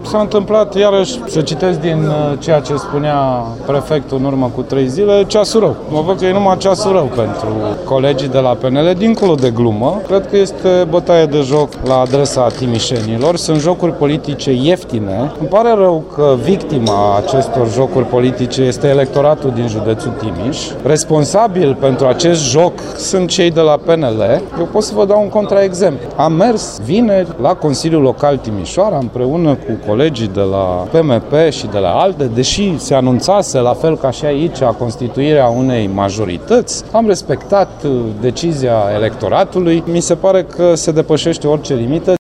S-a întâmplat, iarăși, să citesc din ceea ce spunea prefectul în urmă cu 3 zile, ceasul rău. Mă văd că e numai ceasul rău pentru colegii de la PNL, dincolo de glumă. Cred că este bătaie de joc la adresa timișenilor. Sunt jocuri politice ieftine. Îmi pare rău că victima acestor jocuri politice este electoratul din județul Timiș. Responsabil pentru acest joc sunt cei de la PNL. Eu pot să vă dau un contraexemplu. Am mers vineri la Consiliul Local Timișoara împreună cu colegii de la PMP și de la ALDE, deși se anunțase, la fel ca și aici, constituirea unei majorități. Am respectat decizia electoratului. Mi se pare că se depășește orice limită.